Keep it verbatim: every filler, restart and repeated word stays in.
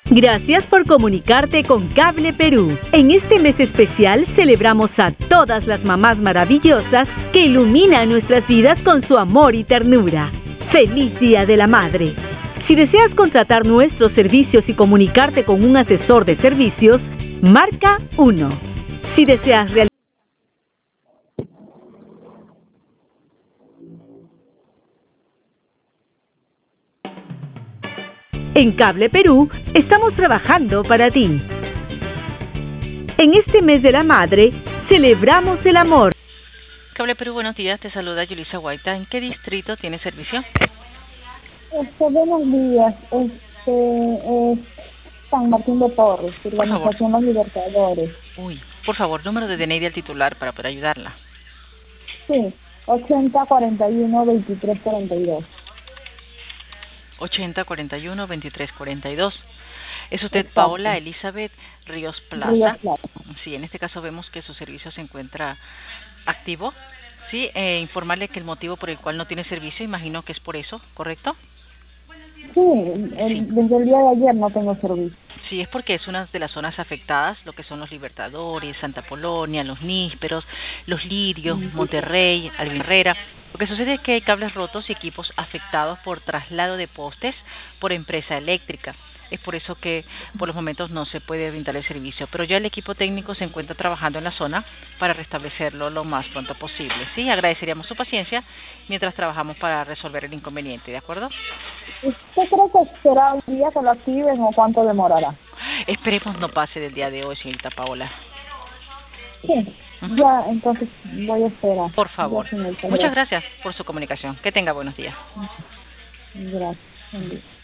Gracias por comunicarte con Cable Perú. En este mes especial celebramos a todas las mamás maravillosas que iluminan nuestras vidas con su amor y ternura. ¡Feliz Día de la Madre! Si deseas contratar nuestros servicios y comunicarte con un asesor de servicios, marca uno. Si deseas realizar En Cable Perú estamos trabajando para ti. En este mes de la madre, celebramos el amor. Cable Perú, buenos días, te saluda Yulisa Guaita. ¿En qué distrito tiene servicio? Este, buenos días, este, es San Martín de Porres, Organización Los Libertadores. Uy, por favor, número de D N I del titular para poder ayudarla. Sí, ochenta cuarenta y uno veintitrés cuarenta y dos. ochenta cuarenta y uno veintitrés cuarenta y dos. ¿Es usted Exacto. Paola Elizabeth Ríos Plaza? Ríos Plaza. Sí, en este caso vemos que su servicio se encuentra activo. Sí, eh, informarle que el motivo por el cual no tiene servicio, imagino que es por eso, ¿correcto? Sí, el, Sí. desde el día de ayer no tengo servicio. Sí, es porque es una de las zonas afectadas, lo que son los Libertadores, Santa Polonia, los Nísperos, los Lirios, Monterrey, Alvin Herrera. Lo que sucede es que hay cables rotos y equipos afectados por traslado de postes por empresa eléctrica. Es por eso que por los momentos no se puede brindar el servicio, pero ya el equipo técnico se encuentra trabajando en la zona para restablecerlo lo más pronto posible. Sí, agradeceríamos su paciencia mientras trabajamos para resolver el inconveniente, ¿de acuerdo? ¿Usted cree que será un día que lo activen o cuánto demorará? Esperemos no pase del día de hoy, señorita Paola. Sí, ya, entonces voy a esperar. Por favor. Ya, señorita, Muchas gracias. gracias por su comunicación. Que tenga buenos días. Gracias. Buen día.